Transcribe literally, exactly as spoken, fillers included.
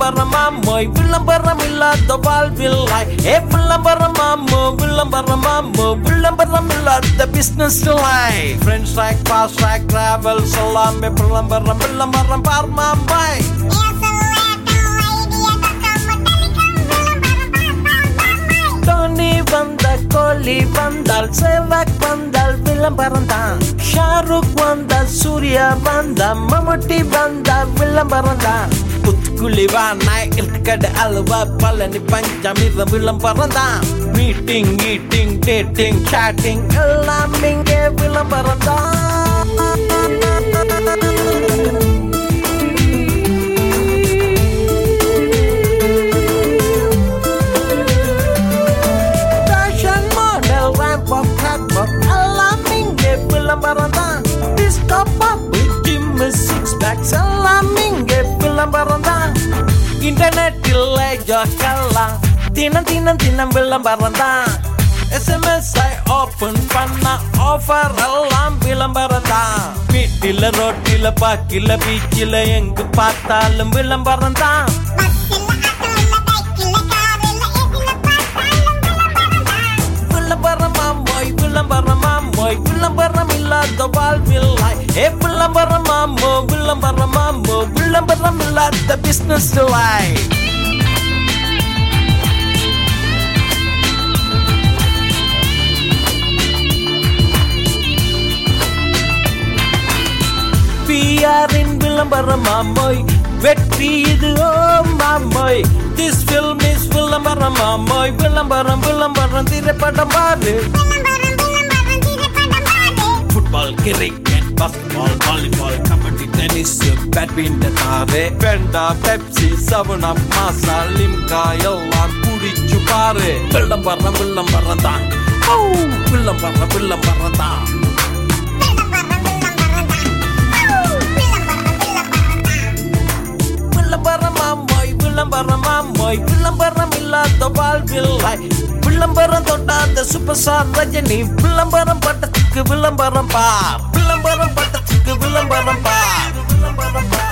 விளம்பரமாமோய் விளம்பரம் இல்லாத வாழ்வில்லை ஏ விளம்பரமாமோ விளம்பரமாமோ விளம்பரம் இல்லாத பிசினஸ் இல்லை friends like fast like travels எல்லாமே விளம்பரம் விளம்பரம் பார்மாமாய் டோனி வந்த கோலி வந்தால் சேவாக் வந்தால் விளம்பரம் தான் ஷாருக் வந்தால் சூர்யா வந்தா மம்முட்டி வந்தா விளம்பரம் தான் புத்துக்குழி வானாய் இருக்கடை அல்வா பழனி பஞ்சாமி விளம்பரம் தான் மீட்டிங் ஈட்டிங் டேட்டிங் சாட்டிங் எல்லாம் இங்கே விளம்பரம் தான் விளம்பரம் தான் டிஸ்கோ பாப்பு ஜிம் சிக்ஸ் பேக்ஸ் எல்லாம் இங்கே விளம்பரம் தான் இன்டர்நெட்டில் ஜோக்கெல்லாம் தினம் தினம் தினம் விளம்பரம் தான் எஸ்எம்எஸ் ஓபன் பண்ண ஆஃபர் எல்லாம் விளம்பரம் தான் வீட்டில ரோட்டில பாக்கில பீச்சில எங்கு பார்த்தாலும் விளம்பரம் தான் விளம்பரமாமோய் விளம்பரமாமோய் விளம்பரம் இல்லாத வாழ்வில்லை ஏ விளம்பரமாமோ விளம்பரமாமோ விளம்பரம் இல்லாத பிசினஸ் இல்லை பிஆரின் விளம்பரமாமோய் வெற்றி இது ஓ மாமோய் திஸ் ஃபில்ம் இஸ் விளம்பரமாமோய் விளம்பரம் விளம்பரம் திரைப்படம் பாரு football cricket basketball volleyball kabaddi tennis badminton ஆறு பெண்டா பெப்சி செவன் அப் மாசா லிம்கா எல்லாம் குடிச்சு பாரு விளம்பரம் விளம்பரம் தான் விளம்பரம் விளம்பரம் தான் விளம்பரமாமோய் விளம்பரமாமோய் விளம்பரம் இல்லாத வாழ்வில்லை விளம்பரம் தொட்டாத சூப்பர் ஸ்டார் ரஜினி விளம்பரம் பட்டத்துக்கு விளம்பரம் பார் விளம்பரம் பட்டத்துக்கு விளம்பரம் பார் விளம்பரம் பார்